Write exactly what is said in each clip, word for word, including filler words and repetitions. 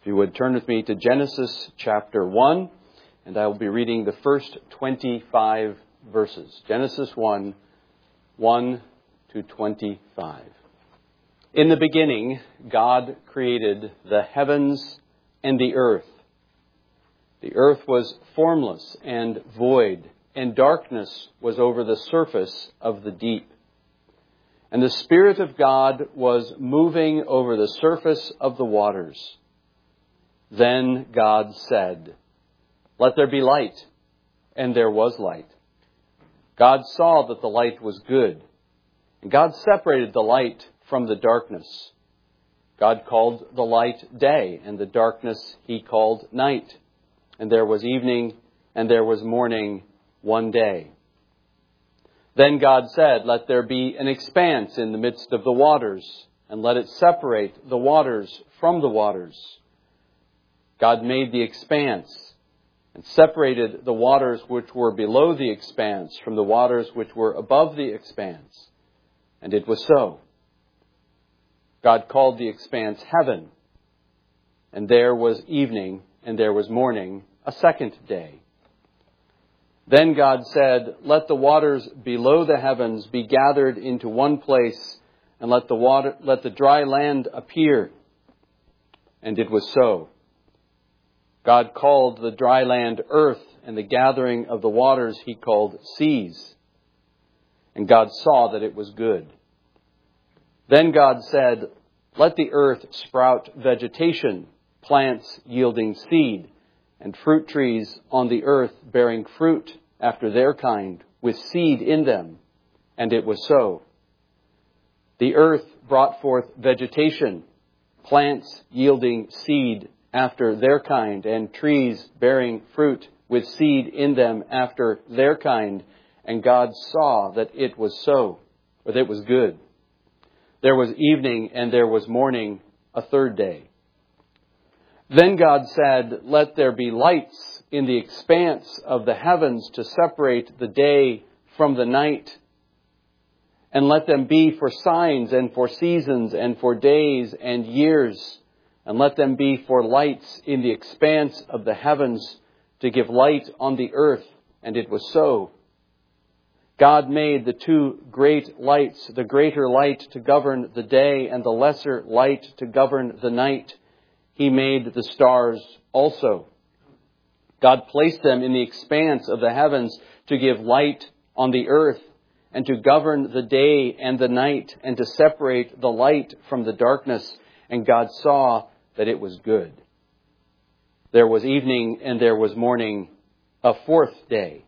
If you would turn with me to Genesis chapter one, and I will be reading the first twenty-five verses. Genesis one, one to twenty-five. In the beginning, God created the heavens and the earth. The earth was formless and void, and darkness was over the surface of the deep. And the Spirit of God was moving over the surface of the waters. Then God said, "Let there be light," and there was light. God saw that the light was good, and God separated the light from the darkness. God called the light day, and the darkness he called night. And there was evening, and there was morning, one day. Then God said, "Let there be an expanse in the midst of the waters, and let it separate the waters from the waters." God made the expanse and separated the waters which were below the expanse from the waters which were above the expanse. And it was so. God called the expanse heaven. And there was evening and there was morning, a second day. Then God said, "Let the waters below the heavens be gathered into one place, and let the water, let the dry land appear." And it was so. God called the dry land earth, and the gathering of the waters he called seas. And God saw that it was good. Then God said, "Let the earth sprout vegetation, plants yielding seed, and fruit trees on the earth bearing fruit after their kind, with seed in them." And it was so. The earth brought forth vegetation, plants yielding seed after their kind, and trees bearing fruit with seed in them after their kind. And God saw that it was so, or that it was good. There was evening and there was morning, a third day. Then God said, "Let there be lights in the expanse of the heavens to separate the day from the night. And let them be for signs and for seasons and for days and years. And let them be for lights in the expanse of the heavens to give light on the earth." And it was so. God made the two great lights, the greater light to govern the day and the lesser light to govern the night. He made the stars also. God placed them in the expanse of the heavens to give light on the earth and to govern the day and the night and to separate the light from the darkness. And God saw that it was good. There was evening and there was morning, a fourth day.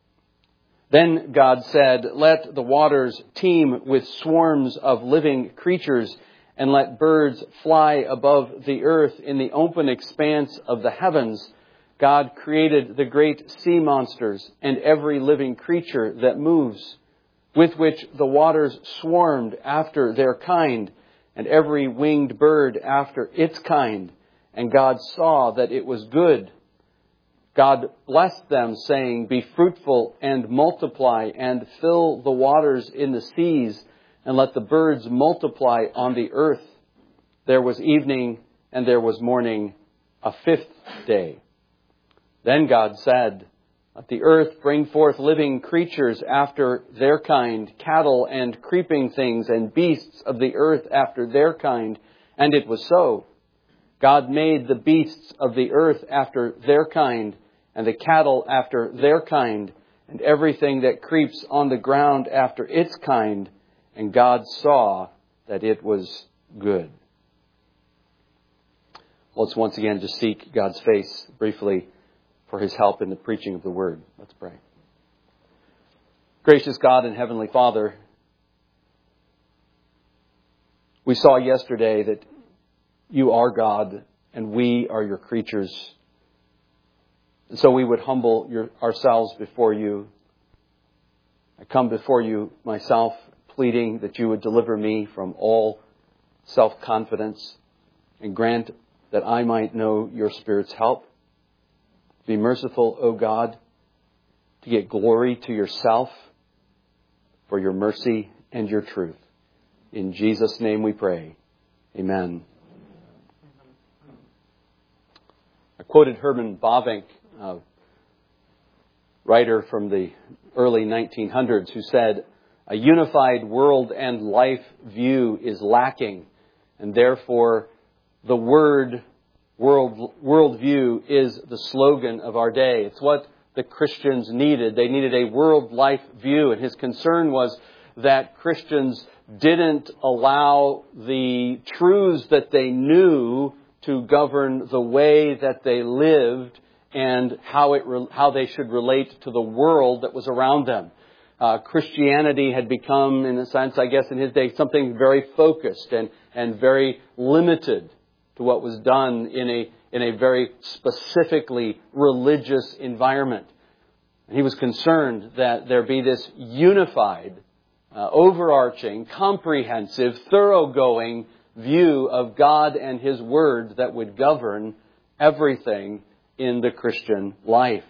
Then God said, "Let the waters teem with swarms of living creatures, and let birds fly above the earth in the open expanse of the heavens." God created the great sea monsters and every living creature that moves, with which the waters swarmed after their kind, and every winged bird after its kind. And God saw that it was good. God blessed them, saying, "Be fruitful and multiply, and fill the waters in the seas, and let the birds multiply on the earth." There was evening and there was morning, a fifth day. Then God said, "Let the earth bring forth living creatures after their kind, cattle and creeping things, and beasts of the earth after their kind." And it was so. God made the beasts of the earth after their kind, and the cattle after their kind, and everything that creeps on the ground after its kind. And God saw that it was good. Let's once again just seek God's face briefly for his help in the preaching of the word. Let's pray. Gracious God and Heavenly Father, we saw yesterday that you are God and we are your creatures. And so we would humble your, ourselves before you. I come before you myself, pleading that you would deliver me from all self-confidence and grant that I might know your Spirit's help. Be merciful, O God, to get glory to yourself for your mercy and your truth. In Jesus' name we pray. Amen. I quoted Herman Bavinck, a writer from the early nineteen hundreds, who said, "A unified world and life view is lacking, and therefore the word world worldview is the slogan of our day." It's what the Christians needed. They needed a world life view, and his concern was that Christians didn't allow the truths that they knew to govern the way that they lived and how it how they should relate to the world that was around them. Uh, Christianity had become, in a sense, I guess, in his day, something very focused and, and very limited to what was done in a in a very specifically religious environment. And he was concerned that there be this unified, uh, overarching, comprehensive, thoroughgoing view of God and His Word that would govern everything in the Christian life.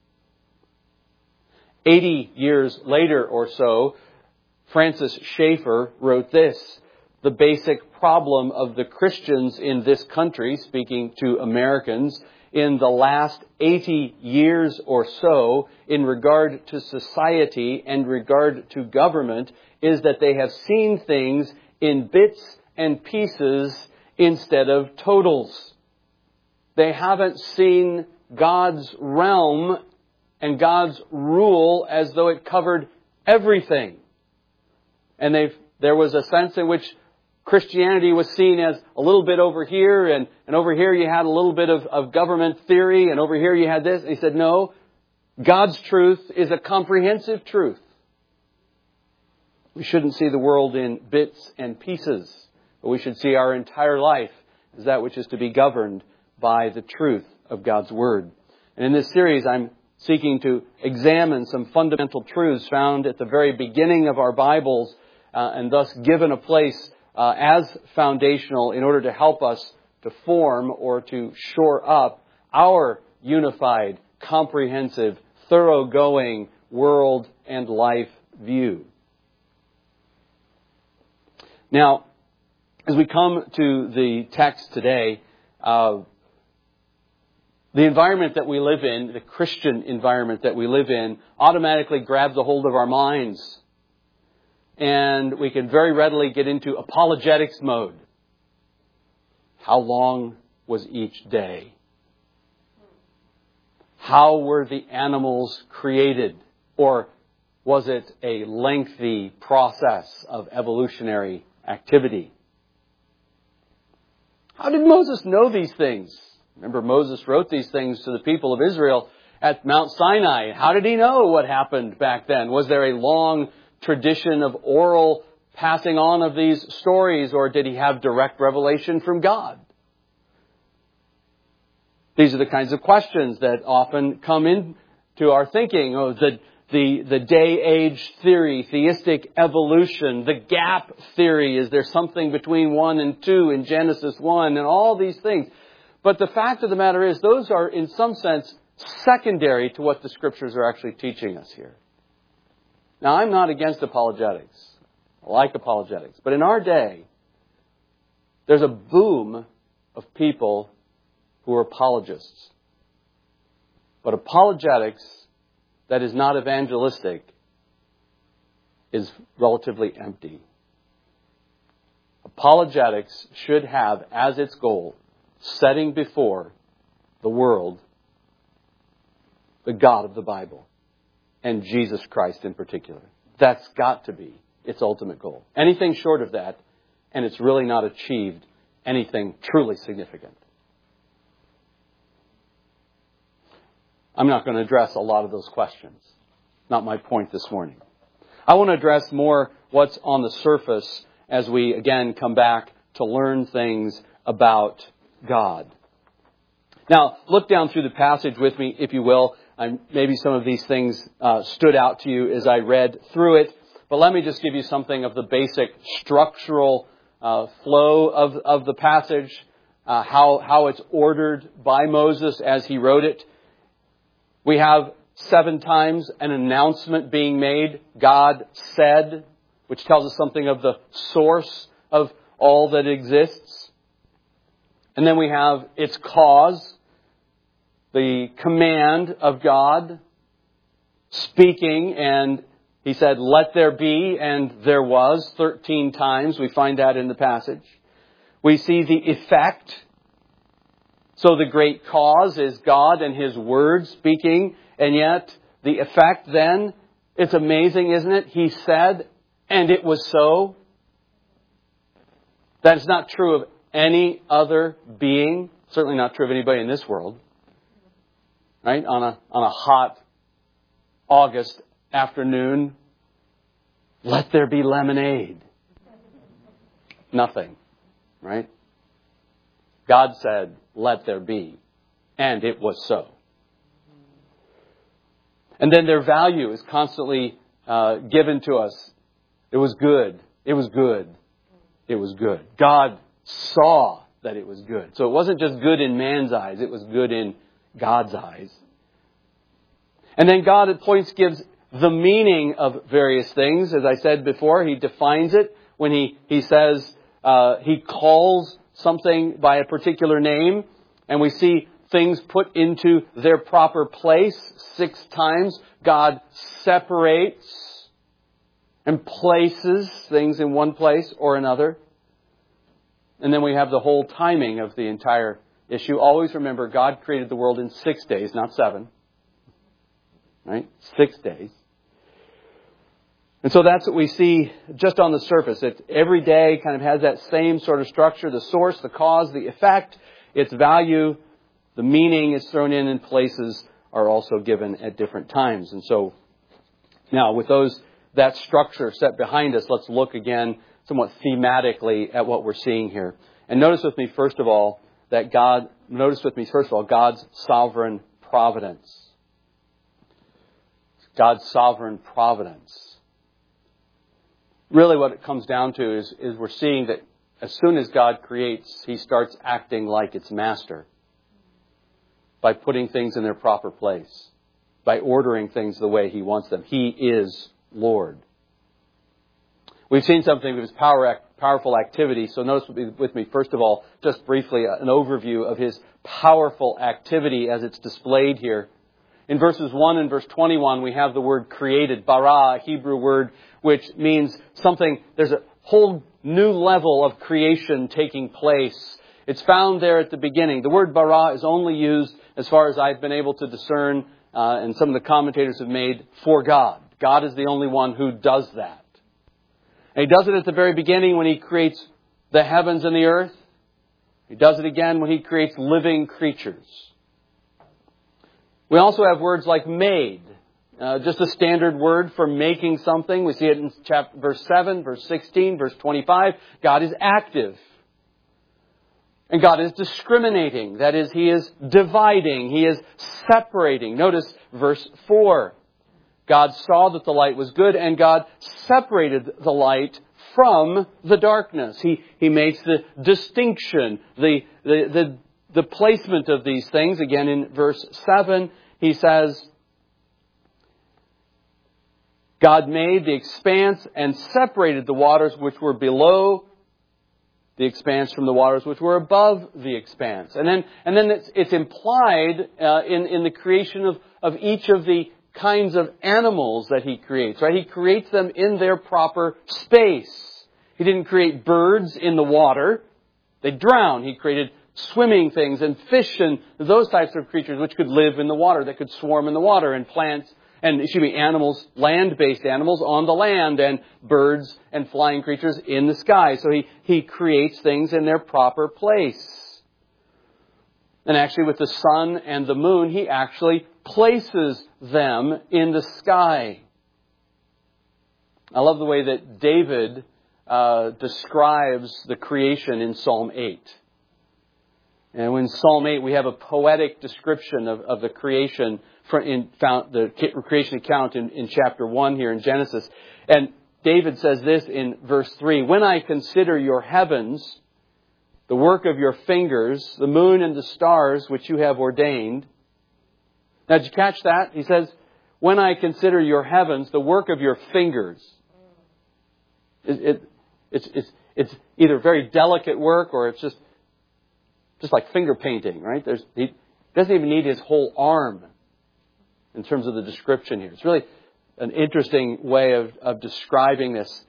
Eighty years later or so, Francis Schaeffer wrote this: "The basic problem of the Christians in this country," speaking to Americans, "in the last eighty years or so in regard to society and regard to government is that they have seen things in bits and pieces instead of totals. They haven't seen God's realm and God's rule as though it covered everything. And they've, there was a sense in which Christianity was seen as a little bit over here, and, and over here you had a little bit of, of government theory, and over here you had this." And he said, no, God's truth is a comprehensive truth. We shouldn't see the world in bits and pieces, but we should see our entire life as that which is to be governed by the truth of God's Word. And in this series, I'm seeking to examine some fundamental truths found at the very beginning of our Bibles, uh, and thus given a place uh, as foundational in order to help us to form or to shore up our unified, comprehensive, thoroughgoing world and life view. Now, as we come to the text today, uh, the environment that we live in, the Christian environment that we live in, automatically grabs a hold of our minds. And we can very readily get into apologetics mode. How long was each day? How were the animals created? Or was it a lengthy process of evolutionary activity? How did Moses know these things? Remember, Moses wrote these things to the people of Israel at Mount Sinai. How did he know what happened back then? Was there a long tradition of oral passing on of these stories, or did he have direct revelation from God? These are the kinds of questions that often come into our thinking. Oh, the The, the day-age theory, theistic evolution, the gap theory. Is there something between one and two in Genesis one, and all these things? But the fact of the matter is, those are in some sense secondary to what the Scriptures are actually teaching us here. Now, I'm not against apologetics. I like apologetics. But in our day, there's a boom of people who are apologists. But apologetics that is not evangelistic is relatively empty. Apologetics should have as its goal setting before the world the God of the Bible and Jesus Christ in particular. That's got to be its ultimate goal. Anything short of that, and it's really not achieved anything truly significant. I'm not going to address a lot of those questions. Not my point this morning. I want to address more what's on the surface as we again come back to learn things about God. Now, look down through the passage with me, if you will. I'm, maybe some of these things uh, stood out to you as I read through it. But let me just give you something of the basic structural uh, flow of, of the passage, uh, how, how it's ordered by Moses as he wrote it. We have seven times an announcement being made. God said, which tells us something of the source of all that exists. And then we have its cause, the command of God, speaking, and He said, "Let there be," and there was, thirteen times. We find that in the passage. We see the effect. So the great cause is God and His Word speaking, and yet the effect then, it's amazing, isn't it? He said, and it was so. That is not true of any other being. Certainly not true of anybody in this world. Right? On a, on a hot August afternoon, let there be lemonade. Nothing. Right? God said, let there be. And it was so. And then their value is constantly uh, given to us. It was good. It was good. It was good. God saw that it was good. So it wasn't just good in man's eyes. It was good in God's eyes. And then God at points gives the meaning of various things. As I said before, He defines it when He, he says, uh, He calls something by a particular name. And we see things put into their proper place six times. God separates and places things in one place or another. And then we have the whole timing of the entire issue. Always remember, God created the world in six days, not seven. Right? Six days. And so that's what we see just on the surface. It every day kind of has that same sort of structure. The source, the cause, the effect, its value, the meaning is thrown in and places are also given at different times. And so now with those that structure set behind us, let's look again somewhat thematically at what we're seeing here. And notice with me, first of all, that God, notice with me, first of all, God's sovereign providence. God's sovereign providence. Really what it comes down to is, is we're seeing that as soon as God creates, He starts acting like its master by putting things in their proper place, by ordering things the way He wants them. He is Lord. We've seen something of His power, powerful activity. So notice with me, first of all, just briefly, an overview of His powerful activity as it's displayed here. In verses one and verse twenty-one, we have the word created, bara, a Hebrew word, which means something, there's a whole new level of creation taking place. It's found there at the beginning. The word bara is only used, as far as I've been able to discern, uh, and some of the commentators have made, for God. God is the only one who does that. And He does it at the very beginning when He creates the heavens and the earth. He does it again when He creates living creatures. We also have words like made. Uh, just a standard word for making something. We see it in chapter, verse seven, verse sixteen, verse twenty-five. God is active. And God is discriminating. That is, He is dividing. He is separating. Notice verse four. God saw that the light was good, and God separated the light from the darkness. He, he makes the distinction, the, the, the, the placement of these things. Again, in verse seven, He says, God made the expanse and separated the waters which were below the expanse from the waters which were above the expanse. And then, and then it's, it's implied uh, in, in the creation of, of each of the kinds of animals that He creates, right? He creates them in their proper space. He didn't create birds in the water. They drown. He created swimming things and fish and those types of creatures which could live in the water, that could swarm in the water, and plants, and excuse me, animals, land-based animals on the land, and birds and flying creatures in the sky. So he, he creates things in their proper place. And actually with the sun and the moon, He actually places them in the sky. I love the way that David uh, describes the creation in Psalm eight. And in Psalm eight, we have a poetic description of, of the creation, in found, the creation account in, in chapter one here in Genesis. And David says this in verse three, when I consider your heavens, the work of your fingers, the moon and the stars which you have ordained. Now, did you catch that? He says, when I consider your heavens, the work of your fingers. It, it, it's, it's, it's either very delicate work or it's just Just like finger painting, right? There's, he, He doesn't even need his whole arm in terms of the description here. It's really an interesting way of, of describing this.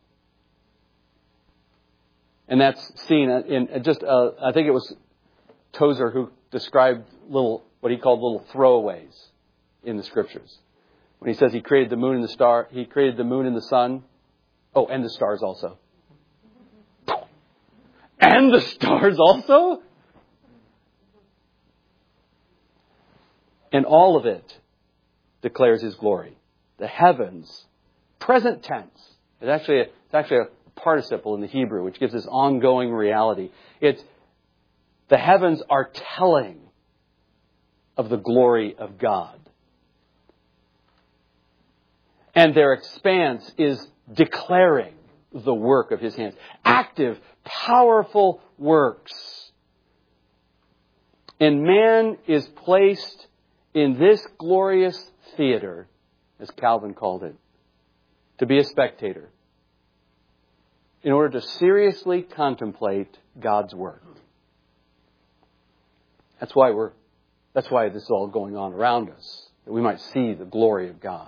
And that's seen in just, uh, I think it was Tozer who described little, what he called little throwaways in the Scriptures. When he says he created the moon and the star, he created the moon and the sun. Oh, and the stars also. And the stars also? And all of it declares His glory. The heavens, present tense. It's actually a, it's actually a participle in the Hebrew, which gives this ongoing reality. It's the heavens are telling of the glory of God. And their expanse is declaring the work of His hands. Active, powerful works. And man is placed in this glorious theater, as Calvin called it, to be a spectator, in order to seriously contemplate God's work. That's why we're, that's why this is all going on around us, that we might see the glory of God.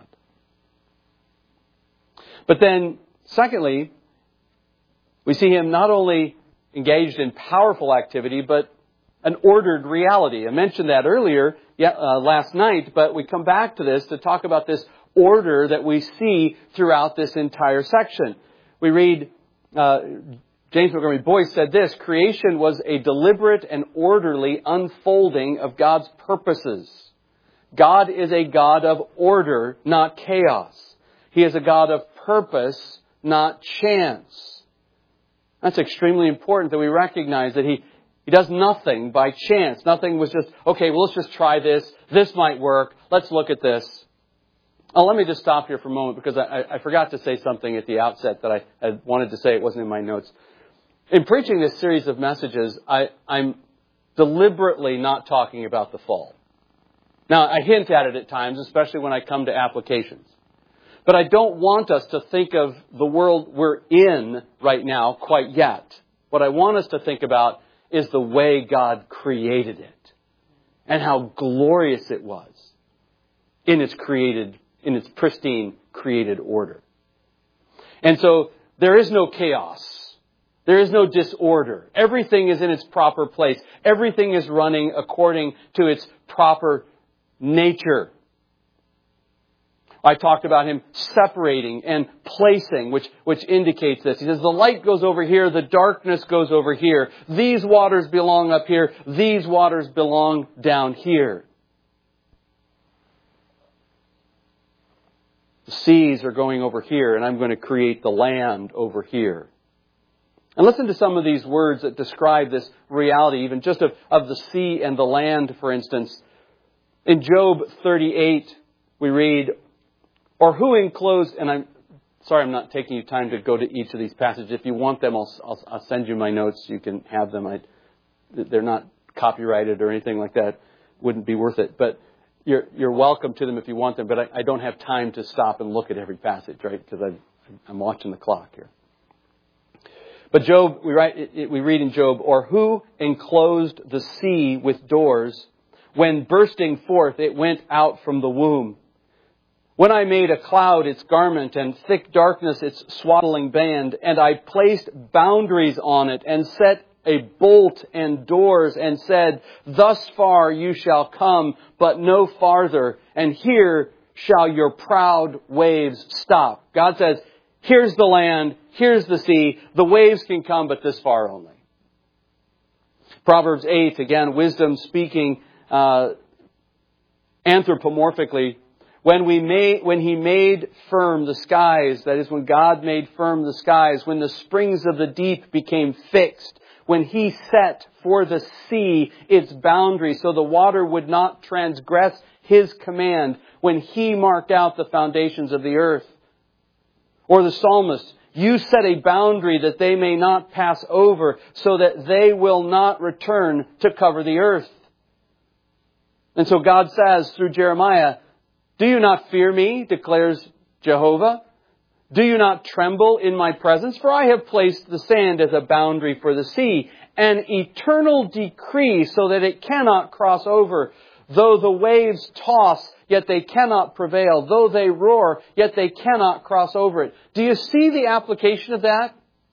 But then, secondly, we see Him not only engaged in powerful activity, but an ordered reality. I mentioned that earlier, yeah, uh, last night, but we come back to this to talk about this order that we see throughout this entire section. We read, uh, James Montgomery Boyce said this, creation was a deliberate and orderly unfolding of God's purposes. God is a God of order, not chaos. He is a God of purpose, not chance. That's extremely important that we recognize that He, He does nothing by chance. Nothing was just, okay, well, let's just try this. This might work. Let's look at this. Oh, let me just stop here for a moment because I, I forgot to say something at the outset that I had wanted to say. It wasn't in my notes. In preaching this series of messages, I, I'm deliberately not talking about the fall. Now, I hint at it at times, especially when I come to applications. But I don't want us to think of the world we're in right now quite yet. What I want us to think about is the way God created it and how glorious it was in its created, in its pristine created order. And so there is no chaos. There is no disorder. Everything is in its proper place. Everything is running according to its proper nature. I talked about Him separating and placing, which, which indicates this. He says, the light goes over here, the darkness goes over here. These waters belong up here, these waters belong down here. The seas are going over here, and I'm going to create the land over here. And listen to some of these words that describe this reality, even just of, of the sea and the land, for instance. In Job thirty-eight, we read, or who enclosed, and I'm sorry I'm not taking you time to go to each of these passages. If you want them, I'll, I'll, I'll send you my notes. You can have them. I, they're not copyrighted or anything like that. Wouldn't be worth it. But you're, you're welcome to them if you want them. But I, I don't have time to stop and look at every passage, right? Because I'm watching the clock here. But Job, we, write, it, it, we read in Job, or who enclosed the sea with doors? When bursting forth, it went out from the womb. When I made a cloud its garment and thick darkness its swaddling band, and I placed boundaries on it and set a bolt and doors and said, thus far you shall come, but no farther, and here shall your proud waves stop. God says, here's the land, here's the sea, the waves can come, but this far only. Proverbs eight, again, wisdom speaking uh, anthropomorphically. When we made, when He made firm the skies, that is when God made firm the skies, when the springs of the deep became fixed, when He set for the sea its boundaries so the water would not transgress His command, when He marked out the foundations of the earth. Or the psalmist, you set a boundary that they may not pass over, so that they will not return to cover the earth. And so God says through Jeremiah, do you not fear me, declares Jehovah? Do you not tremble in my presence? For I have placed the sand as a boundary for the sea, an eternal decree so that it cannot cross over. Though the waves toss, yet they cannot prevail. Though they roar, yet they cannot cross over it. Do you see the application of that?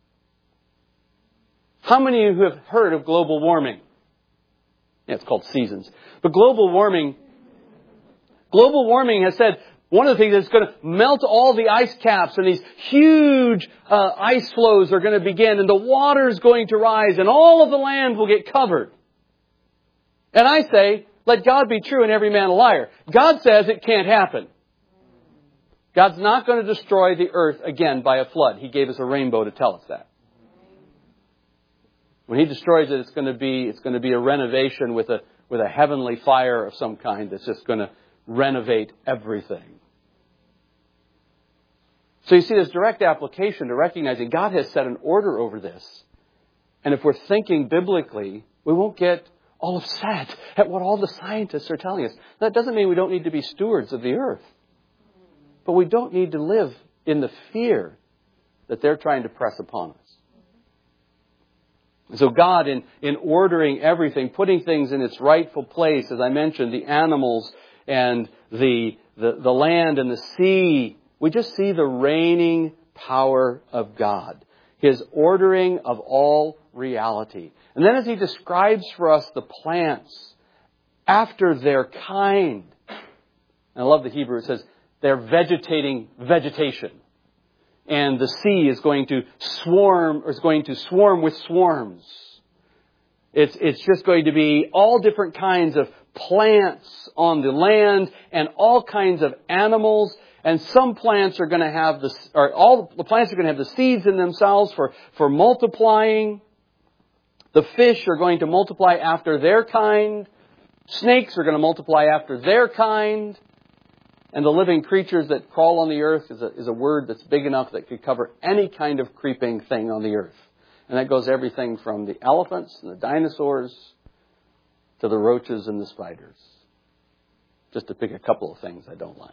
How many of you have heard of global warming? Yeah, it's called seasons. But global warming, global warming has said one of the things that's going to melt all the ice caps, and these huge uh, ice flows are going to begin, and the water is going to rise, and all of the land will get covered. And I say, let God be true and every man a liar. God says it can't happen. God's not going to destroy the earth again by a flood. He gave us a rainbow to tell us that. When He destroys it, it's going to be it's going to be a renovation with a with a heavenly fire of some kind that's just going to renovate everything. So you see, there's direct application to recognizing God has set an order over this. And if we're thinking biblically, we won't get all upset at what all the scientists are telling us. That doesn't mean we don't need to be stewards of the earth. But we don't need to live in the fear that they're trying to press upon us. And so God, in, in ordering everything, putting things in its rightful place, as I mentioned, the animals and the, the, the land and the sea, we just see the reigning power of God. His ordering of all reality. And then as He describes for us the plants after their kind. And I love the Hebrew. It says they're vegetating vegetation. And the sea is going to swarm, or is going to swarm with swarms. It's, it's just going to be all different kinds of plants on the land and all kinds of animals. And some plants are going to have the, or all the plants are going to have the seeds in themselves for, for multiplying. The fish are going to multiply after their kind. Snakes are going to multiply after their kind. And the living creatures that crawl on the earth is a, is a word that's big enough that could cover any kind of creeping thing on the earth. And that goes everything from the elephants and the dinosaurs to the roaches and the spiders. Just to pick a couple of things I don't like.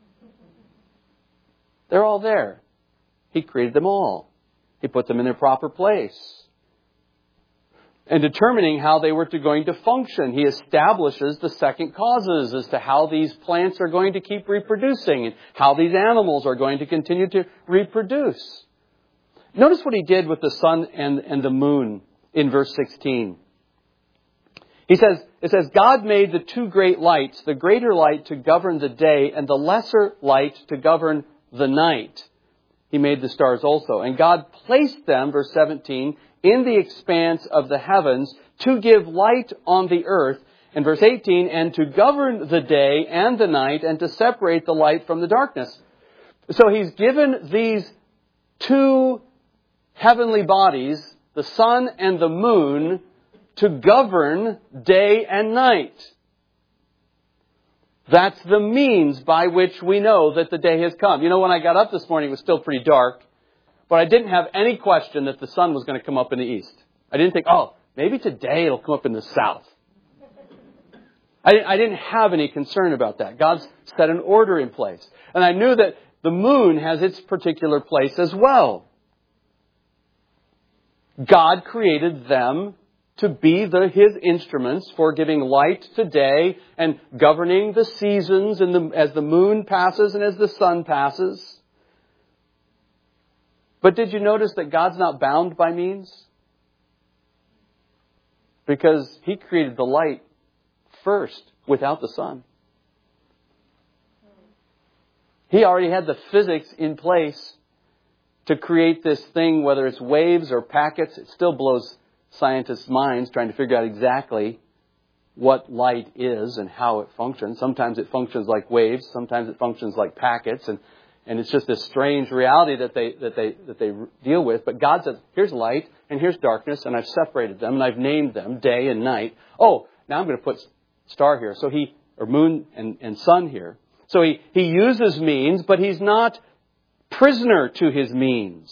They're all there. He created them all. He put them in their proper place. And determining how they were to going to function, He establishes the second causes as to how these plants are going to keep reproducing and how these animals are going to continue to reproduce. Notice what He did with the sun and, and the moon in verse sixteen. He says, it says, God made the two great lights, the greater light to govern the day and the lesser light to govern the night. He made the stars also. And God placed them, verse seventeen, in the expanse of the heavens to give light on the earth. And verse eighteen, and to govern the day and the night and to separate the light from the darkness. So He's given these two heavenly bodies, the sun and the moon, to govern day and night. That's the means by which we know that the day has come. You know, when I got up this morning, it was still pretty dark. But I didn't have any question that the sun was going to come up in the east. I didn't think, oh, maybe today it'll come up in the south. I, I didn't have any concern about that. God's set an order in place. And I knew that the moon has its particular place as well. God created them to be the, His instruments for giving light to day and governing the seasons and the, as the moon passes and as the sun passes. But did you notice that God's not bound by means? Because He created the light first without the sun. He already had the physics in place to create this thing, whether it's waves or packets. It still blows scientists' minds trying to figure out exactly what light is and how it functions. Sometimes it functions like waves. Sometimes it functions like packets. And And it's just this strange reality that they that they that they deal with. But God says, here's light and here's darkness, and I've separated them and I've named them day and night. Oh, now I'm going to put star here. So he or moon and, and sun here. So he, he uses means, but He's not prisoner to His means.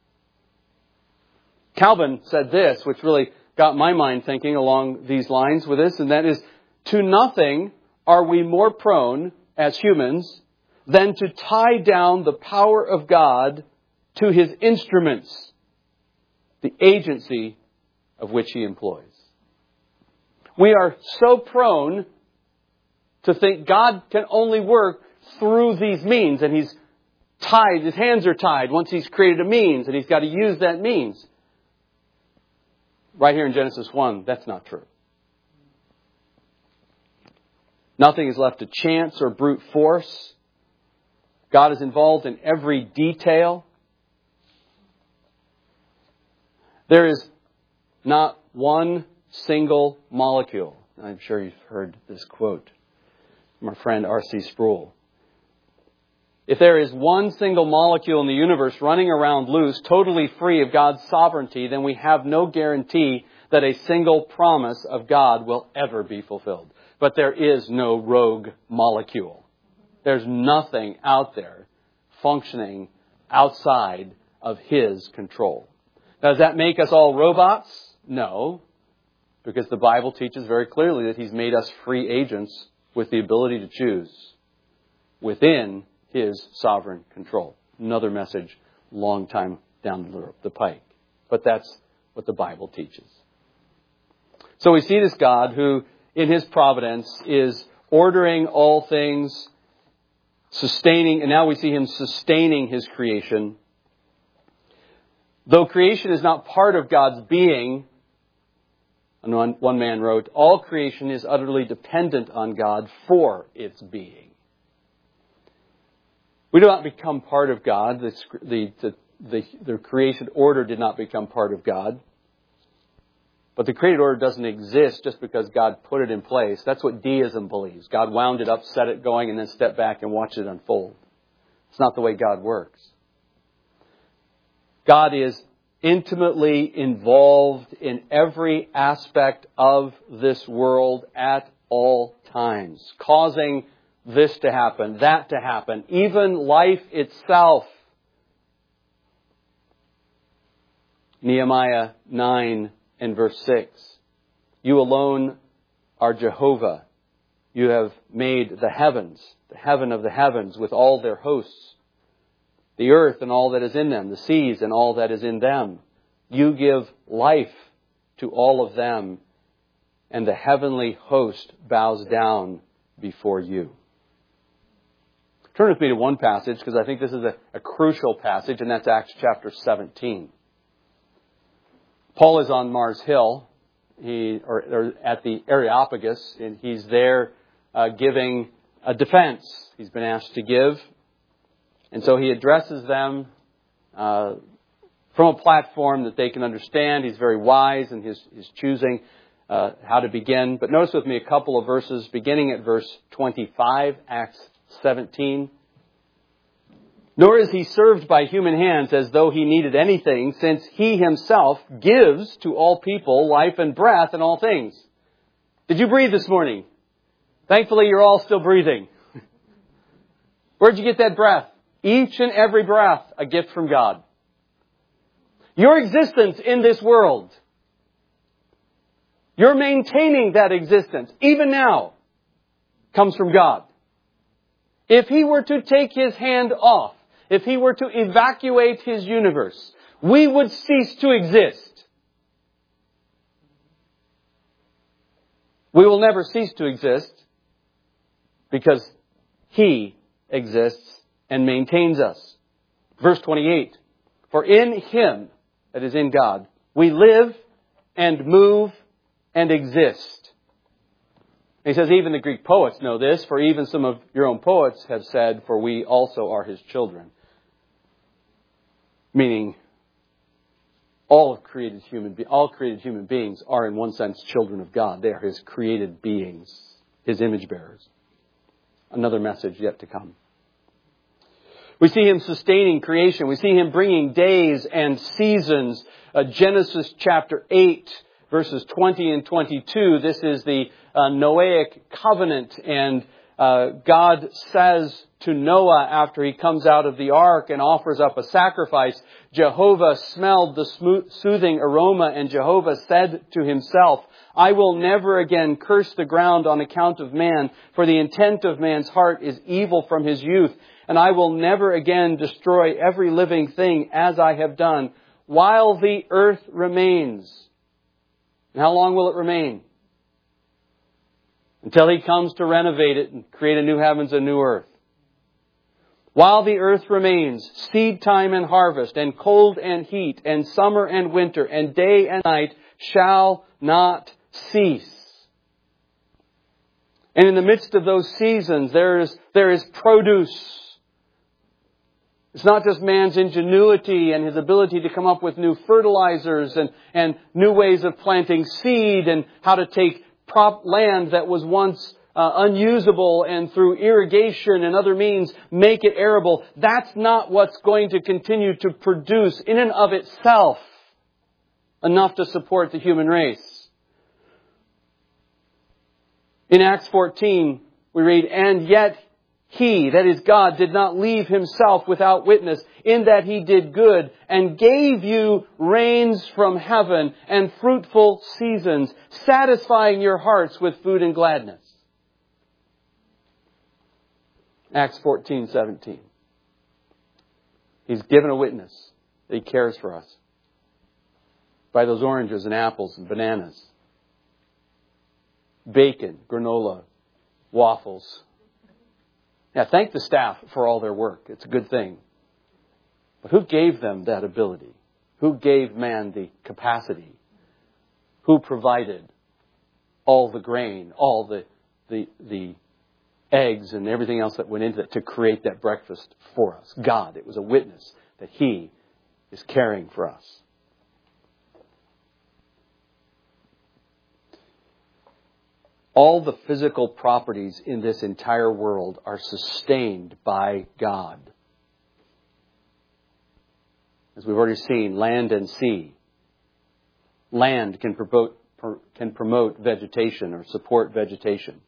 Calvin said this, which really got my mind thinking along these lines with this, and that is, to nothing are we more prone as humans than to tie down the power of God to His instruments, the agency of which He employs. We are so prone to think God can only work through these means, and He's tied, His hands are tied once He's created a means, and He's got to use that means. Right here in Genesis one, that's not true. Nothing is left to chance or brute force. God is involved in every detail. There is not one single molecule. I'm sure you've heard this quote from our friend R C Sproul. If there is one single molecule in the universe running around loose, totally free of God's sovereignty, then we have no guarantee that a single promise of God will ever be fulfilled. But there is no rogue molecule. There's nothing out there functioning outside of His control. Now, does that make us all robots? No, because the Bible teaches very clearly that He's made us free agents with the ability to choose within His sovereign control. Another message long time down the pike. But that's what the Bible teaches. So we see this God who, in His providence, is ordering all things, sustaining, and now we see Him sustaining His creation. Though creation is not part of God's being, one, one man wrote, all creation is utterly dependent on God for its being. We do not become part of God. The, the, the, the creation order did not become part of God. But the created order doesn't exist just because God put it in place. That's what deism believes. God wound it up, set it going, and then stepped back and watched it unfold. It's not the way God works. God is intimately involved in every aspect of this world at all times, causing this to happen, that to happen, even life itself. Nehemiah nine and verse six. You alone are Jehovah. You have made the heavens, the heaven of the heavens with all their hosts, the earth and all that is in them, the seas and all that is in them. You give life to all of them, and the heavenly host bows down before you. Turn with me to one passage, because I think this is a, a crucial passage, and that's Acts chapter seventeen. Paul is on Mars Hill, he, or, or at the Areopagus, and he's there uh, giving a defense he's been asked to give. And so he addresses them uh, from a platform that they can understand. He's very wise in his, his choosing uh, how to begin. But notice with me a couple of verses, beginning at verse twenty-five, Acts seventeen. Nor is he served by human hands as though he needed anything, since he himself gives to all people life and breath and all things. Did you breathe this morning? Thankfully, you're all still breathing. Where'd you get that breath? Each and every breath, a gift from God. Your existence in this world, you're maintaining that existence, even now, comes from God. If He were to take His hand off, if He were to evacuate His universe, we would cease to exist. We will never cease to exist because He exists and maintains us. Verse twenty-eight, for in Him, that is in God, we live and move and exist. He says even the Greek poets know this, for even some of your own poets have said, for we also are His children. Meaning, all of created human be- all created human beings are in one sense children of God. They are His created beings, His image bearers. Another message yet to come. We see Him sustaining creation. We see Him bringing days and seasons. Uh, Genesis chapter eight, verses twenty and twenty-two. This is the uh, Noahic covenant. And uh, God says to Noah after he comes out of the ark and offers up a sacrifice, Jehovah smelled the smooth, soothing aroma, and Jehovah said to Himself, I will never again curse the ground on account of man, for the intent of man's heart is evil from his youth. And I will never again destroy every living thing as I have done while the earth remains. And how long will it remain? Until He comes to renovate it and create a new heavens and new earth. While the earth remains, seed time and harvest, and cold and heat, and summer and winter, and day and night shall not cease. And in the midst of those seasons, there is, there is produce. It's not just man's ingenuity and his ability to come up with new fertilizers and, and new ways of planting seed and how to take prop land that was once uh, unusable and through irrigation and other means make it arable. That's not what's going to continue to produce in and of itself enough to support the human race. In Acts fourteen, we read, "And yet He," that is God, "did not leave Himself without witness, in that He did good, and gave you rains from heaven and fruitful seasons, satisfying your hearts with food and gladness." Acts fourteen seventeen. He's given a witness that He cares for us by those oranges and apples and bananas, bacon, granola, waffles. Now, thank the staff for all their work. It's a good thing. But who gave them that ability? Who gave man the capacity? Who provided all the grain, all the, the, the eggs and everything else that went into it to create that breakfast for us? God. It was a witness that He is caring for us. All the physical properties in this entire world are sustained by God. As we've already seen, land and sea. Land can promote, can promote vegetation or support vegetation.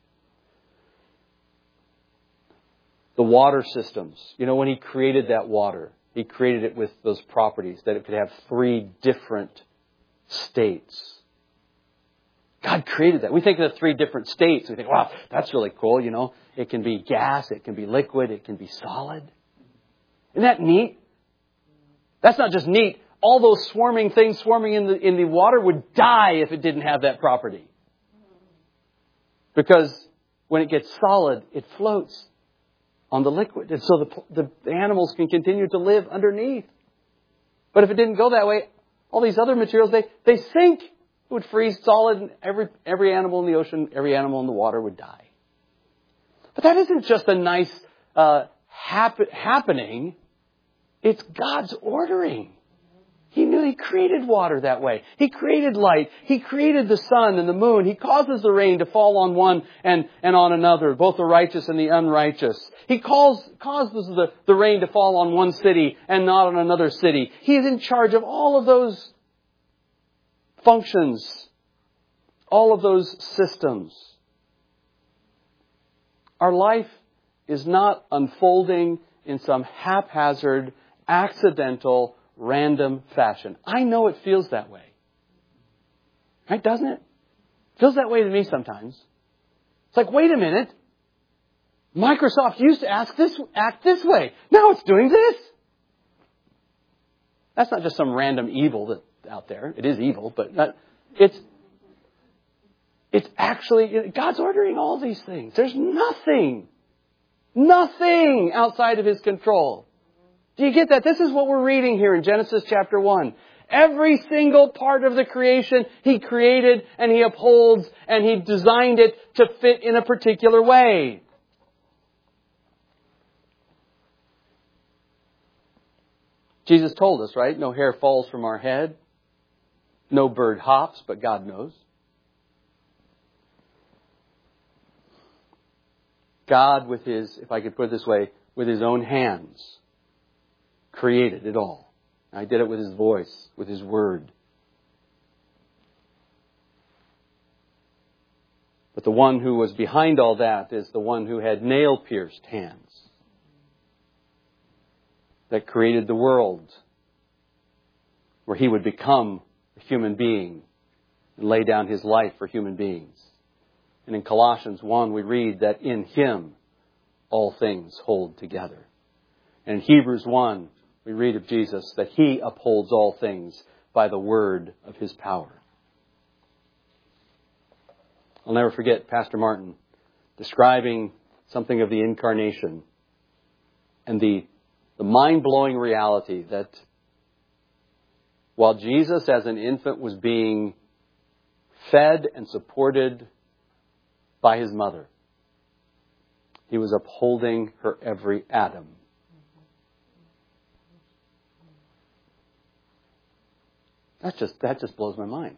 The water systems. You know, when He created that water, He created it with those properties that it could have three different states. God created that. We think of the three different states. We think, wow, that's really cool. You know, it can be gas, it can be liquid, it can be solid. Isn't that neat? That's not just neat. All those swarming things swarming in the, in the water would die if it didn't have that property. Because when it gets solid, it floats on the liquid. And so the, the animals can continue to live underneath. But if it didn't go that way, all these other materials, they, they sink. It would freeze solid, and every, every animal in the ocean, every animal in the water would die. But that isn't just a nice uh, hap- happening. It's God's ordering. He knew He created water that way. He created light. He created the sun and the moon. He causes the rain to fall on one and, and on another, both the righteous and the unrighteous. He calls, causes the, the rain to fall on one city and not on another city. He is in charge of all of those functions, all of those systems. Our life is not unfolding in some haphazard, accidental, random fashion. I know it feels that way. Right? Doesn't it? It feels that way to me sometimes. It's like, wait a minute. Microsoft used to ask this, act this way. Now it's doing this. That's not just some random evil that out there. It is evil, but not, it's it's actually, God's ordering all these things. There's nothing, nothing outside of His control. Do you get that? This is what we're reading here in Genesis chapter one. Every single part of the creation He created and He upholds, and He designed it to fit in a particular way. Jesus told us, right? No hair falls from our head. No bird hops, but God knows. God with His, if I could put it this way, with His own hands, created it all. I did it with His voice, with His word. But the one who was behind all that is the one who had nail-pierced hands that created the world, where He would become a human being and lay down His life for human beings. And in Colossians one, we read that in Him all things hold together. And in Hebrews one, we read of Jesus that He upholds all things by the word of His power. I'll never forget Pastor Martin describing something of the incarnation and the, the mind-blowing reality that while Jesus as an infant was being fed and supported by His mother, He was upholding her every atom. That just, that just blows my mind.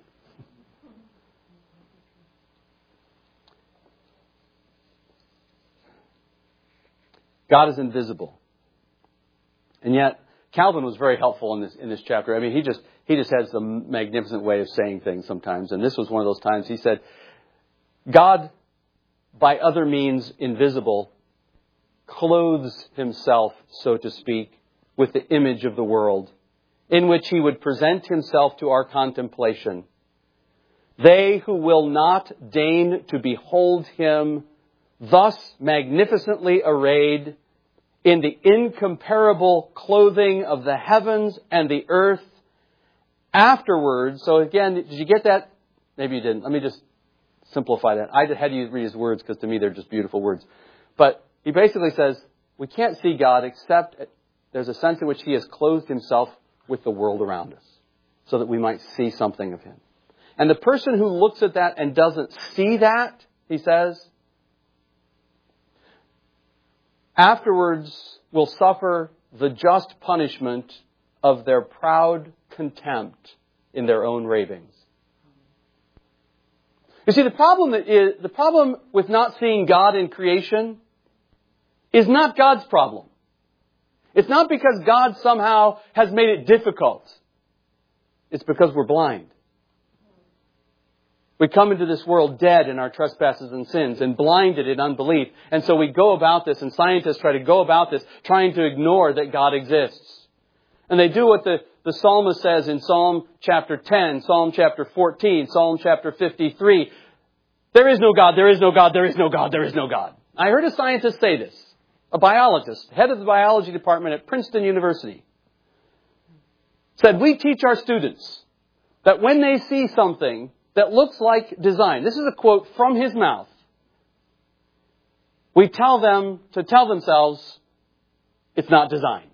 God is invisible. And yet, Calvin was very helpful in this in this chapter. I mean, he just he just has a magnificent way of saying things sometimes. And this was one of those times. He said, God, by other means invisible, clothes Himself, so to speak, with the image of the world, in which He would present Himself to our contemplation. They who will not deign to behold Him, thus magnificently arrayed in the incomparable clothing of the heavens and the earth, afterwards. So again, did you get that? Maybe you didn't. Let me just simplify that. I had to read his words because to me they're just beautiful words. But he basically says, we can't see God except there's a sense in which He has clothed Himself with the world around us so that we might see something of Him. And the person who looks at that and doesn't see that, he says, afterwards will suffer the just punishment of their proud contempt in their own ravings. You see, the problem that is, the problem with not seeing God in creation is not God's problem. It's not because God somehow has made it difficult. It's because we're blind. We come into this world dead in our trespasses and sins and blinded in unbelief. And so we go about this, and scientists try to go about this, trying to ignore that God exists. And they do what the, the psalmist says in Psalm chapter ten, Psalm chapter fourteen, Psalm chapter fifty-three. There is no God, there is no God, there is no God, there is no God. I heard a scientist say this, a biologist, head of the biology department at Princeton University, said, we teach our students that when they see something that looks like design, this is a quote from his mouth, we tell them to tell themselves it's not design.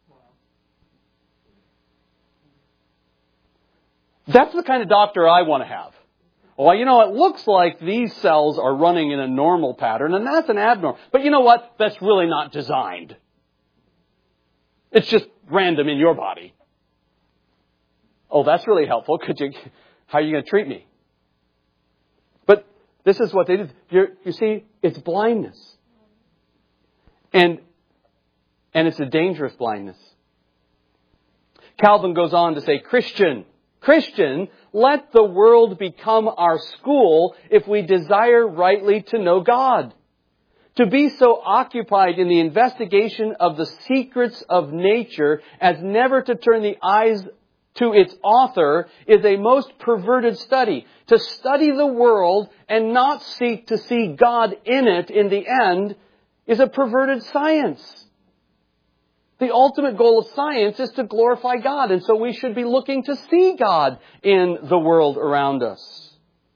That's the kind of doctor I want to have. Well, you know, it looks like these cells are running in a normal pattern, and that's an abnormal. But you know what? That's really not designed. It's just random in your body. Oh, that's really helpful. Could you? How are you going to treat me? But this is what they did. You're, you see, it's blindness. And, and it's a dangerous blindness. Calvin goes on to say, Christian, Christian, let the world become our school if we desire rightly to know God. To be so occupied in the investigation of the secrets of nature as never to turn the eyes to its author is a most perverted study. To study the world and not seek to see God in it in the end is a perverted science. The ultimate goal of science is to glorify God, and so we should be looking to see God in the world around us.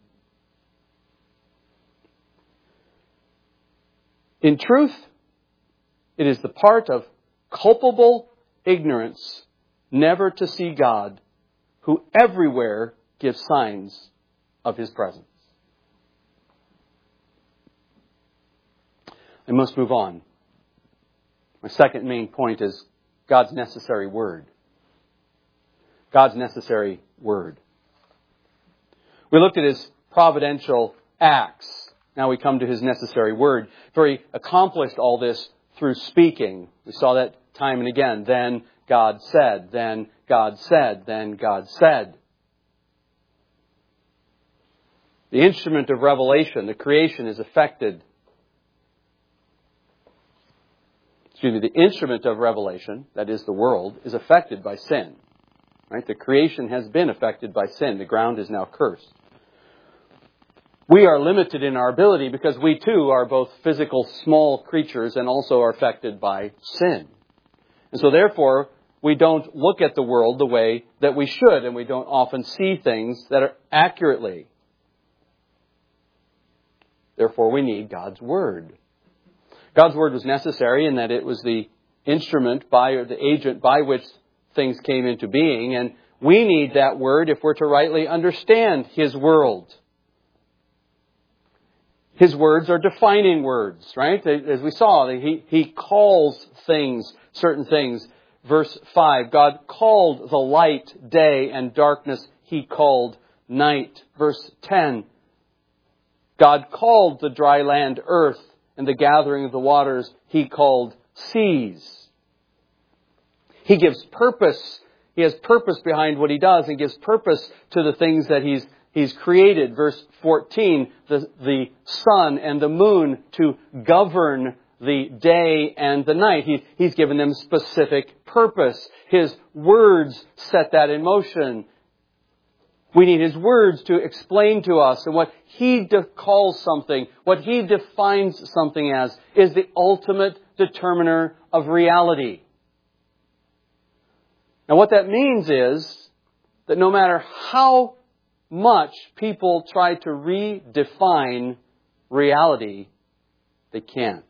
In truth, it is the part of culpable ignorance never to see God, who everywhere gives signs of His presence. I must move on. My second main point is God's necessary word. God's necessary word. We looked at His providential acts. Now we come to His necessary word. For He accomplished all this through speaking. We saw that time and again. Then God said, then God said, then God said. The instrument of revelation, the creation, is affected. Excuse me, the instrument of revelation, that is the world, is affected by sin. Right? The creation has been affected by sin. The ground is now cursed. We are limited in our ability because we too are both physical small creatures and also are affected by sin. And so therefore, we don't look at the world the way that we should, and we don't often see things that are accurately. Therefore, we need God's Word. God's Word was necessary in that it was the instrument by or the agent by which things came into being. And we need that Word if we're to rightly understand His world. His words are defining words, right? As we saw, He, he calls things, certain things. Verse five, God called the light day and darkness He called night. Verse ten, God called the dry land earth and the gathering of the waters He called seas. He gives purpose. He has purpose behind what He does and gives purpose to the things that He's He's created. Verse fourteen, the, the sun and the moon to govern the day and the night. He, he's given them specific purpose. His words set that in motion. We need His words to explain to us. And what He de- calls something, what He defines something as, is the ultimate determiner of reality. Now what that means is that no matter how much people try to redefine reality, they can't.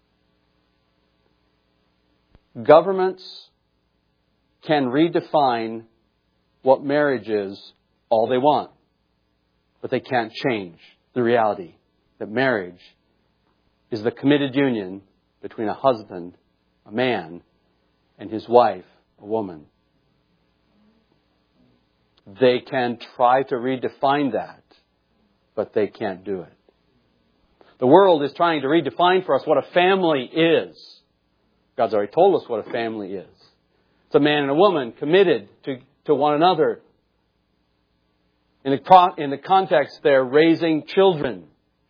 Governments can redefine what marriage is all they want, but they can't change the reality that marriage is the committed union between a husband, a man, and his wife, a woman. They can try to redefine that, but they can't do it. The world is trying to redefine for us what a family is. God's already told us what a family is. It's a man and a woman committed to, to one another. In the, in the context, they're raising children.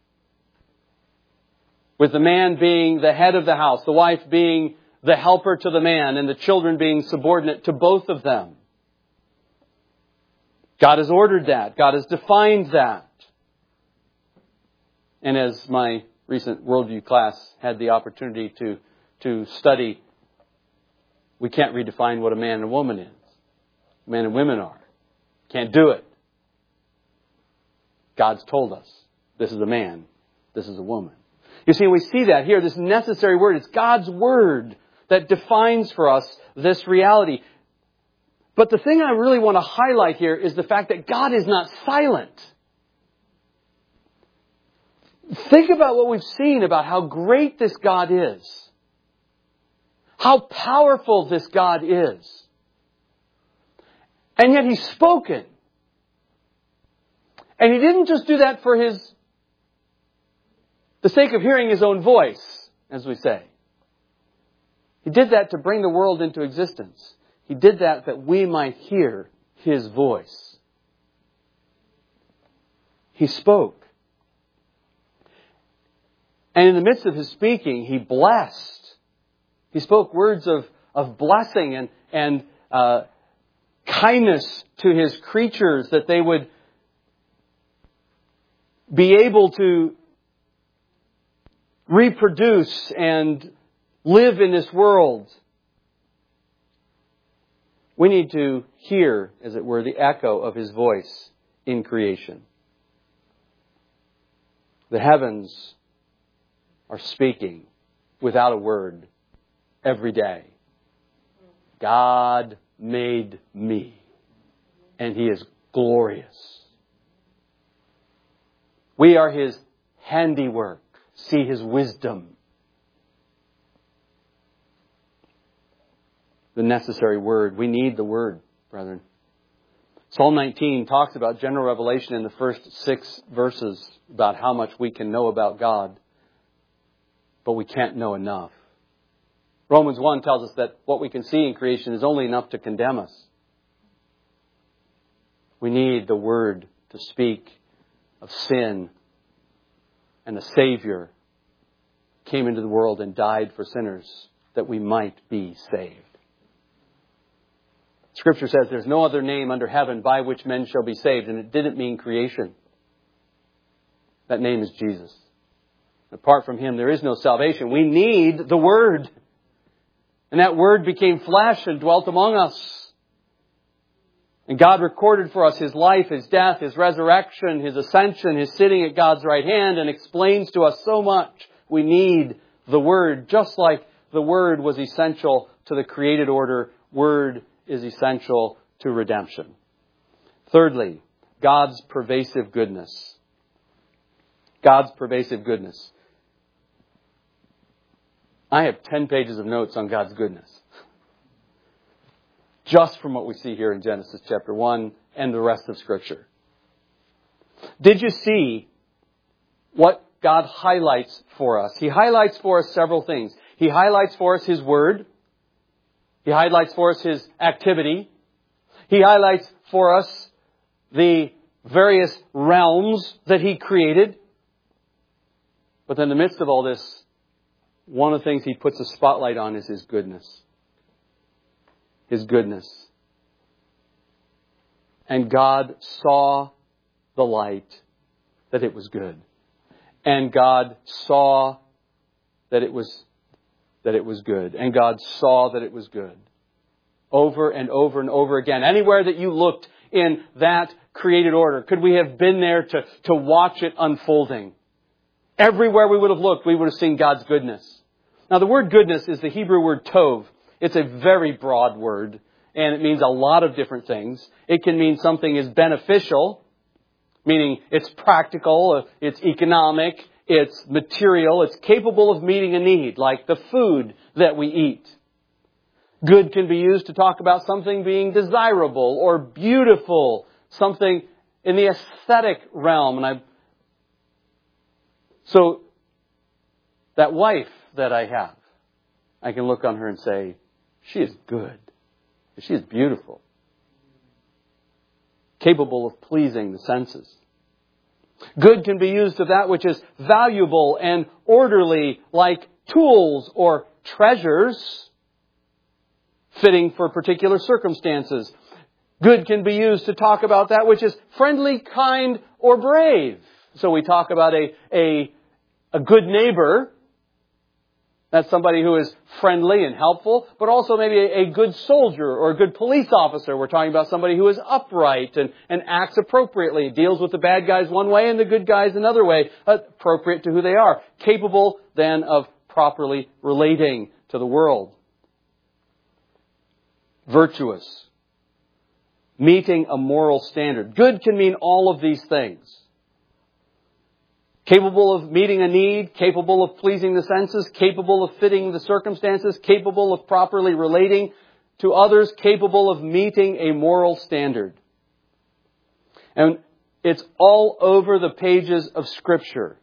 With the man being the head of the house, the wife being the helper to the man, and the children being subordinate to both of them. God has ordered that. God has defined that. And as my recent worldview class had the opportunity to, to study, we can't redefine what a man and a woman is. Men and women are. Can't do it. God's told us, this is a man, this is a woman. You see, we see that here, this necessary word. It's God's word that defines for us this reality. But the thing I really want to highlight here is the fact that God is not silent. Think about what we've seen about how great this God is. How powerful this God is. And yet He's spoken. And He didn't just do that for His, the sake of hearing His own voice, as we say. He did that to bring the world into existence. He did that that we might hear His voice. He spoke. And in the midst of His speaking, He blessed. He spoke words of, of blessing and, and uh, kindness to His creatures, that they would be able to reproduce and live in this world. We need to hear, as it were, the echo of His voice in creation. The heavens are speaking without a word every day. God made me, and He is glorious. We are His handiwork. See His wisdom. The necessary word. We need the word, brethren. Psalm nineteen talks about general revelation in the first six verses about how much we can know about God, but we can't know enough. Romans one tells us that what we can see in creation is only enough to condemn us. We need the word to speak of sin, and a Savior came into the world and died for sinners that we might be saved. Scripture says there's no other name under heaven by which men shall be saved. And it didn't mean creation. That name is Jesus. Apart from Him, there is no salvation. We need the Word. And that Word became flesh and dwelt among us. And God recorded for us His life, His death, His resurrection, His ascension, His sitting at God's right hand, and explains to us so much. We need the Word, just like the Word was essential to the created order. Word is essential to redemption. Thirdly, God's pervasive goodness. God's pervasive goodness. I have ten pages of notes on God's goodness. Just from what we see here in Genesis chapter one and the rest of Scripture. Did you see what God highlights for us? He highlights for us several things. He highlights for us His Word. He highlights for us His activity. He highlights for us the various realms that He created. But in the midst of all this, one of the things He puts a spotlight on is His goodness. His goodness. And God saw the light, that it was good. And God saw that it was that it was good. And God saw that it was good. Over and over and over again. Anywhere that you looked in that created order, could we have been there to, to watch it unfolding? Everywhere we would have looked, we would have seen God's goodness. Now, the word goodness is the Hebrew word tov. It's a very broad word, and it means a lot of different things. It can mean something is beneficial, meaning it's practical, it's economic, it's material, it's capable of meeting a need, like the food that we eat. Good can be used to talk about something being desirable or beautiful, something in the aesthetic realm. And I, so that wife that I have, I can look on her and say, she is good. She is beautiful. Capable of pleasing the senses. Good can be used of that which is valuable and orderly, like tools or treasures, fitting for particular circumstances. Good can be used to talk about that which is friendly, kind, or brave. So we talk about a, a, a good neighbor. That's somebody who is friendly and helpful, but also maybe a, a good soldier or a good police officer. We're talking about somebody who is upright and, and acts appropriately, deals with the bad guys one way and the good guys another way, appropriate to who they are. Capable then of properly relating to the world. Virtuous. Meeting a moral standard. Good can mean all of these things. Capable of meeting a need, capable of pleasing the senses, capable of fitting the circumstances, capable of properly relating to others, capable of meeting a moral standard. And it's all over the pages of Scripture.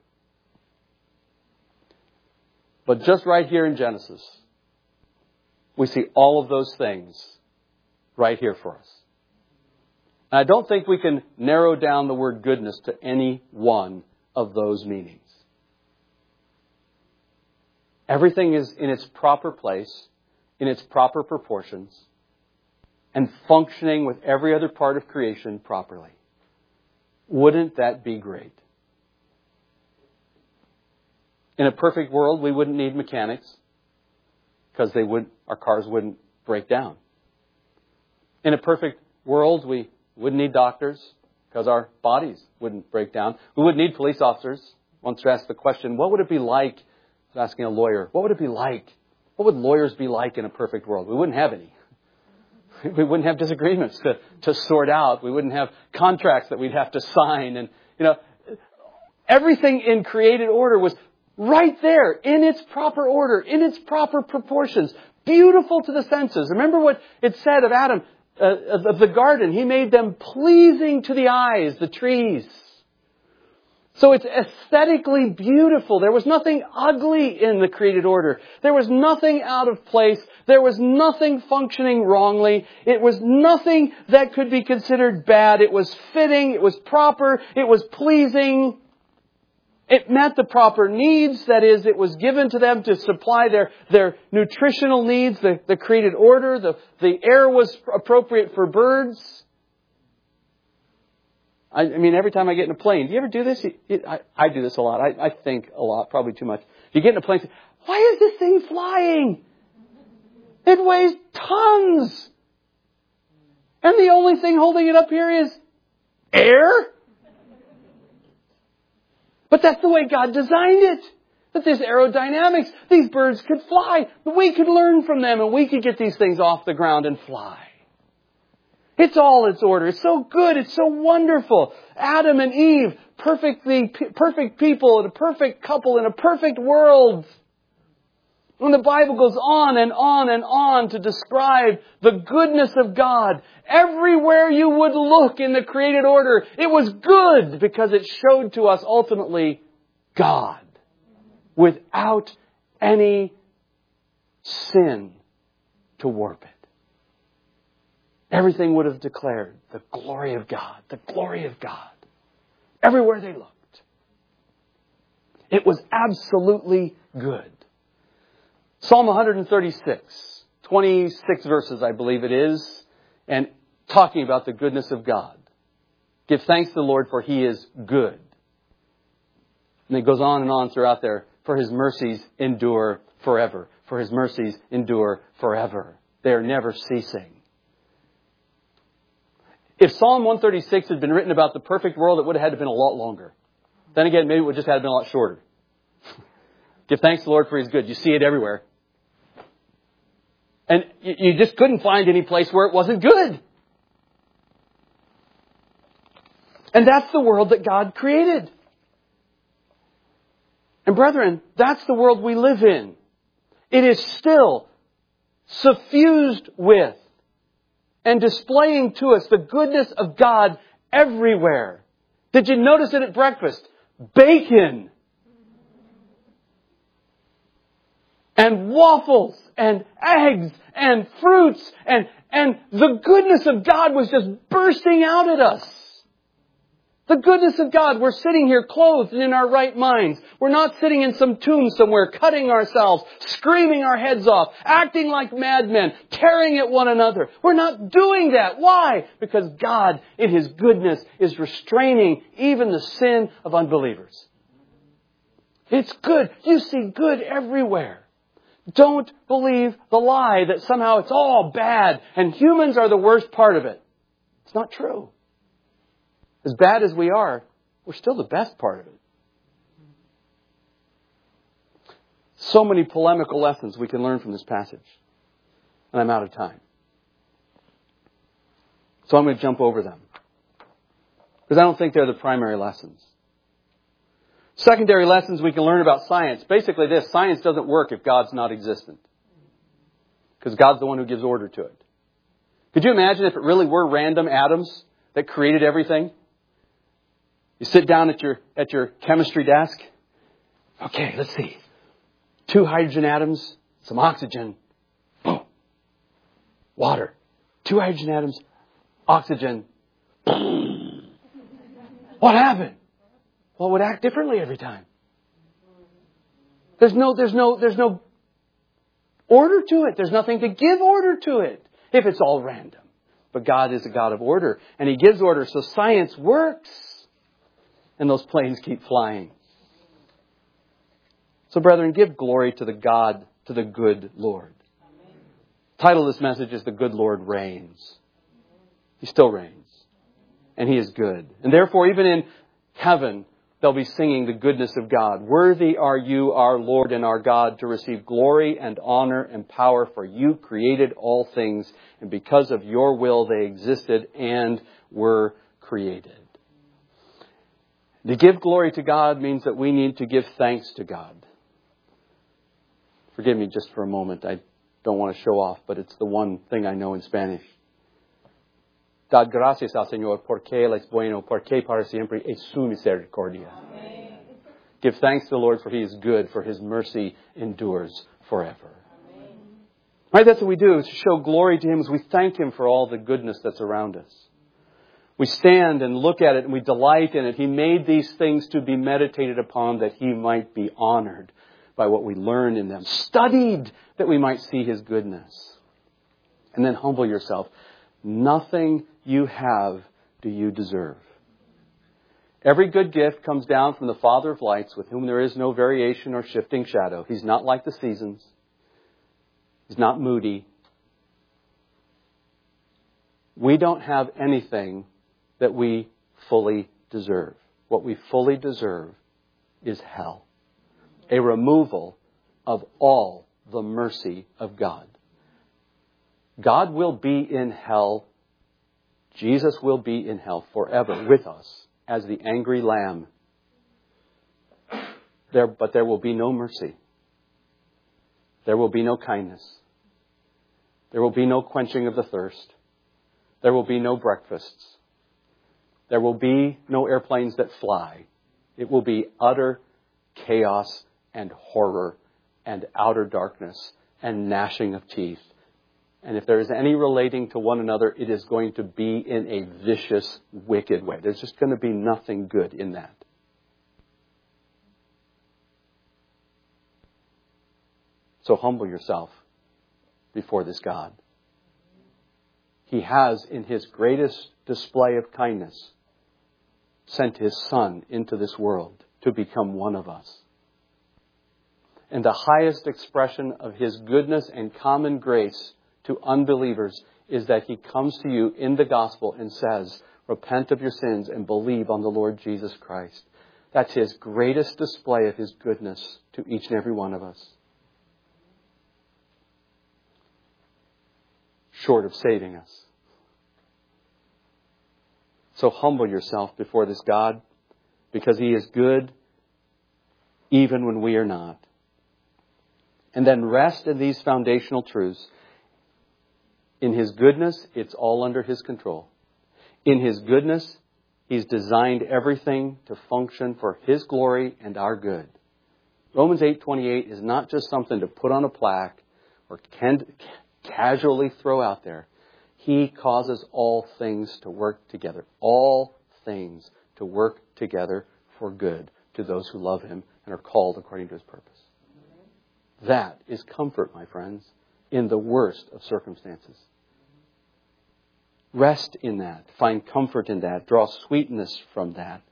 But just right here in Genesis, we see all of those things right here for us. And I don't think we can narrow down the word goodness to any one of those meanings. Everything is in its proper place, in its proper proportions, and functioning with every other part of creation properly. Wouldn't that be great? In a perfect world, we wouldn't need mechanics because they would, our cars wouldn't break down. In a perfect world, we wouldn't need doctors because our bodies wouldn't break down. We wouldn't need police officers. Once asked the question, what would it be like, I was asking a lawyer, what would it be like? What would lawyers be like in a perfect world? We wouldn't have any. We wouldn't have disagreements to, to sort out. We wouldn't have contracts that we'd have to sign. And, you know, everything in created order was right there in its proper order, in its proper proportions, beautiful to the senses. Remember what it said of Adam, uh, of the garden. He made them pleasing to the eyes, the trees. So it's aesthetically beautiful. There was nothing ugly in the created order. There was nothing out of place. There was nothing functioning wrongly. It was nothing that could be considered bad. It was fitting. It was proper. It was pleasing. It met the proper needs. That is, it was given to them to supply their, their nutritional needs, the, the created order. The, the air was appropriate for birds. I, I mean, every time I get in a plane, do you ever do this? You, you, I, I do this a lot. I, I think a lot, probably too much. You get in a plane and say, why is this thing flying? It weighs tons. And the only thing holding it up here is air? But that's the way God designed it. That there's aerodynamics. These birds could fly. We could learn from them and we could get these things off the ground and fly. It's all its order. It's so good. It's so wonderful. Adam and Eve, perfectly, perfect people and a perfect couple in a perfect world. When the Bible goes on and on and on to describe the goodness of God, everywhere you would look in the created order, it was good because it showed to us ultimately God without any sin to warp it. Everything would have declared the glory of God, the glory of God, everywhere they looked. It was absolutely good. Psalm one thirty-six, twenty-six verses, I believe it is, and talking about the goodness of God. Give thanks to the Lord, for He is good. And it goes on and on throughout there. For His mercies endure forever. For His mercies endure forever. They are never ceasing. If Psalm one thirty-six had been written about the perfect world, it would have had to have been a lot longer. Then again, maybe it would just have been a lot shorter. Give thanks to the Lord, for He's good. You see it everywhere. And you just couldn't find any place where it wasn't good. And that's the world that God created. And brethren, that's the world we live in. It is still suffused with and displaying to us the goodness of God everywhere. Did you notice it at breakfast? Bacon. And waffles. And eggs. And fruits. And, and the goodness of God was just bursting out at us. The goodness of God. We're sitting here clothed and in our right minds. We're not sitting in some tomb somewhere, cutting ourselves, screaming our heads off, acting like madmen, tearing at one another. We're not doing that. Why? Because God, in His goodness, is restraining even the sin of unbelievers. It's good. You see good everywhere. Don't believe the lie that somehow it's all bad and humans are the worst part of it. It's not true. As bad as we are, we're still the best part of it. So many polemical lessons we can learn from this passage. And I'm out of time. So I'm going to jump over them. Because I don't think they're the primary lessons. Secondary lessons we can learn about science. Basically this, science doesn't work if God's not existent. Because God's the one who gives order to it. Could you imagine if it really were random atoms that created everything? You sit down at your at your chemistry desk. Okay, let's see. Two hydrogen atoms, some oxygen. Boom. Water. Two hydrogen atoms, oxygen. Boom. What happened? Well, it would act differently every time. There's no, there's no, there's no order to it. There's nothing to give order to it if it's all random. But God is a God of order, and He gives order, so science works. And those planes keep flying. So, brethren, give glory to the God, to the good Lord. Amen. The title of this message is The Good Lord Reigns. He still reigns. And He is good. And therefore, even in heaven, they'll be singing the goodness of God. Worthy are you, our Lord and our God, to receive glory and honor and power, for you created all things, and because of your will they existed and were created. To give glory to God means that we need to give thanks to God. Forgive me just for a moment. I don't want to show off, but it's the one thing I know in Spanish. Dad gracias al Señor porque Él es bueno, porque para siempre es su misericordia. Amen. Give thanks to the Lord, for He is good, for His mercy endures forever. Amen. Right, that's what we do, is to show glory to Him as we thank Him for all the goodness that's around us. We stand and look at it and we delight in it. He made these things to be meditated upon that He might be honored by what we learn in them. Studied that we might see His goodness. And then humble yourself. Nothing you have do you deserve. Every good gift comes down from the Father of lights, with whom there is no variation or shifting shadow. He's not like the seasons. He's not moody. We don't have anything that we fully deserve. What we fully deserve is hell. A removal of all the mercy of God. God will be in hell. Jesus will be in hell forever with us as the angry lamb. There, but there will be no mercy. There will be no kindness. There will be no quenching of the thirst. There will be no breakfasts. There will be no airplanes that fly. It will be utter chaos and horror and outer darkness and gnashing of teeth. And if there is any relating to one another, it is going to be in a vicious, wicked way. There's just going to be nothing good in that. So humble yourself before this God. He has, in His greatest display of kindness, sent His Son into this world to become one of us. And the highest expression of His goodness and common grace to unbelievers is that He comes to you in the gospel and says, repent of your sins and believe on the Lord Jesus Christ. That's His greatest display of His goodness to each and every one of us. Short of saving us. So humble yourself before this God, because He is good even when we are not. And then rest in these foundational truths. In His goodness, it's all under His control. In His goodness, He's designed everything to function for His glory and our good. Romans eight twenty-eight is not just something to put on a plaque or can casually throw out there. He causes all things to work together. All things to work together for good to those who love Him and are called according to His purpose. That is comfort, my friends, in the worst of circumstances. Rest in that. Find comfort in that. Draw sweetness from that.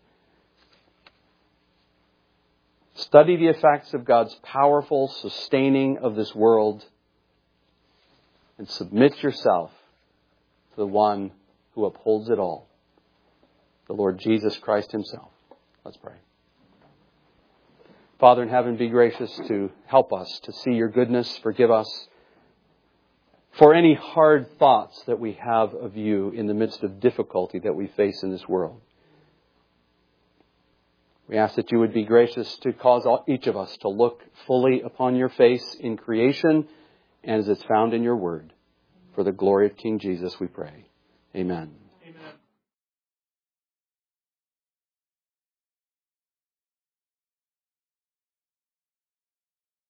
Study the effects of God's powerful sustaining of this world. And submit yourself to the one who upholds it all, the Lord Jesus Christ Himself. Let's pray. Father in heaven, be gracious to help us to see your goodness. Forgive us for any hard thoughts that we have of you in the midst of difficulty that we face in this world. We ask that you would be gracious to cause each of us to look fully upon your face in creation and as it's found in your word. For the glory of King Jesus, we pray. Amen.